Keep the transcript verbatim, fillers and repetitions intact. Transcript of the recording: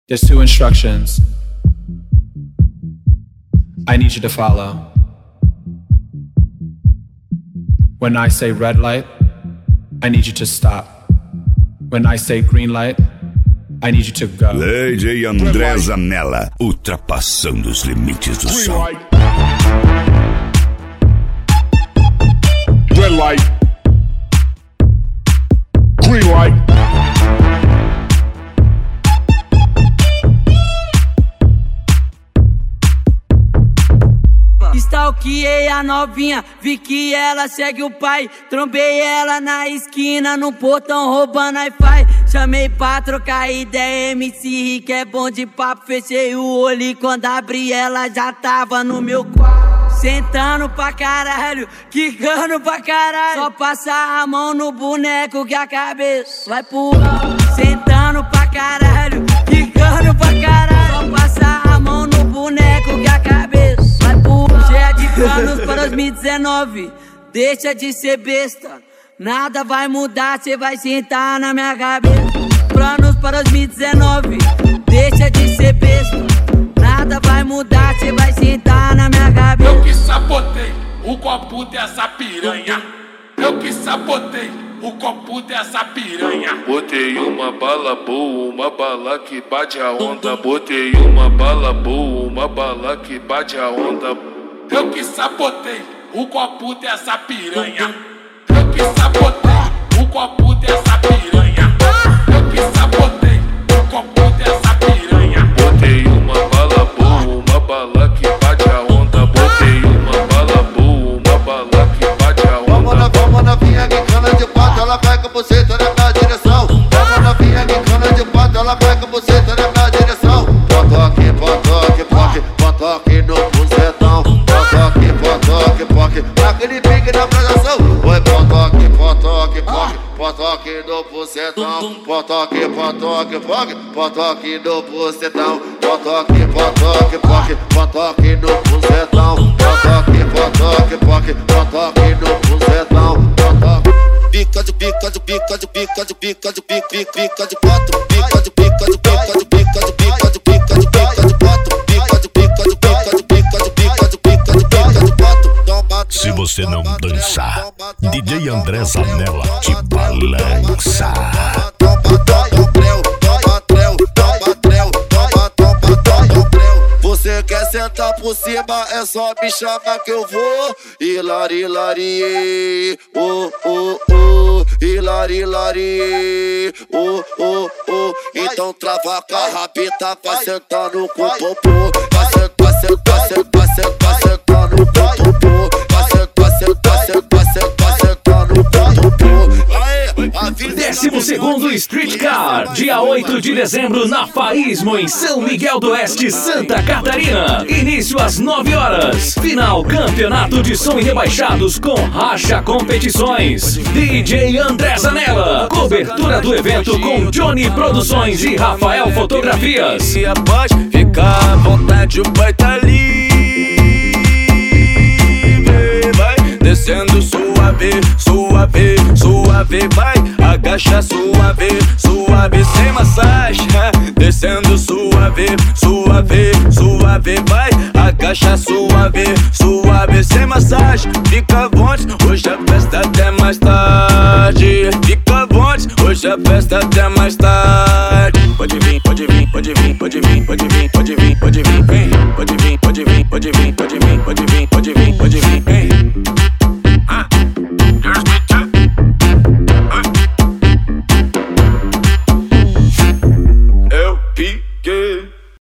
There's two instructions I need you to follow. When I say red light, I need you to stop. When I say green light, I need you to go. D J André Zanella, ultrapassando os limites do som. Red light. Green light. Stalkeei a novinha, vi que ela segue o pai. Trombei ela na esquina, no portão roubando Wi-Fi. Chamei pra trocar ideia, M C Rick é bom de papo. Fechei o olho e quando abri ela já tava no meu quarto. Sentando pra caralho, quicando pra caralho. Só passar a mão no boneco que a cabeça vai pro alto. Sentando pra caralho, quicando pra caralho. Só passar a mão no boneco que a cabeça vai pro alto. Cheia de planos para dois mil e dezenove, deixa de ser besta. Nada vai mudar, cê vai sentar na minha cabeça. Planos para dois mil e dezenove, deixa de ser besta. Nada vai mudar, cê vai sentar na minha cabeça. Eu que sabotei o copo dessa piranha. Eu que sabotei o copo dessa piranha. Botei uma bala boa, uma bala que bate a onda. Botei uma bala boa, uma bala que bate a onda. Eu que sabotei o copo dessa piranha. Eu que sabotei o copo dessa piranha. Eu que sabotei o copo dessa piranha. Botei uma bala boa, uma bala que bate a onda. Botei uma bala boa, uma bala que bate a onda. Vamos na, vamos na vinha que cana de pato, ela vai com você, tá na minha direção. Vamos na vinha que cana de pato, ela vai com você, tá na minha direção. Potoque, potoque, poque, potoque no bucetão. Potoque, potoque, poque, naquele pique na apresentação. Oi, potoque, potoque, poque, potoque no bucetão. Potoque, potoque, poque, potoque no bucetão. Potoque, potoque, poque, potoque no bucetão. Potoque, potoque, poque, potoque no bucetão. Pica de pica de pica de pica de pica de pica de pica de quatro. Pica de pica de pica de pica de pica de pica de pica de quatro. Pica de pica de pica de pica de pica de pica de pica de quatro. Se você não dançar, D J André Zanella te balança. Toma, toma, treu, toma, treu, toma, treu, toma, toma, toma, treu. Você quer sentar por cima, é só me chamar que eu vou. Hilari, hilari, oh, oh, oh. Hilari, hilari, oh, oh, oh. Então trava com a rabita, vai sentando com o popô. Vai sentar, sentar, sentar, sentar, sentar no popô. Vai sentar, sentar, sentar, sentar, sentar no popô. Décimo segundo Street Car, dia oito de dezembro na Faísmo, em São Miguel do Oeste, Santa Catarina. Início às nove horas. Final Campeonato de Som e Rebaixados com Racha Competições. D J André Zanella. Cobertura do evento com Johnny Produções e Rafael Fotografias. Se após ficar à vontade, o pai tá livre. Vai descendo suave, suave, suave, vai. Agacha suave, suave, sem massagem. Descendo suave, suave, suave, vai. Agacha suave, suave, sem massagem. Fica à vontade, hoje a festa até mais tarde. Fica à vontade, hoje a festa até mais tarde. Pode vir, pode vir, pode vir, pode vir, pode vir, pode vir, pode vir, vem. Pode vir, pode vir, pode vir, pode vir, pode vir, pode vir, pode vir.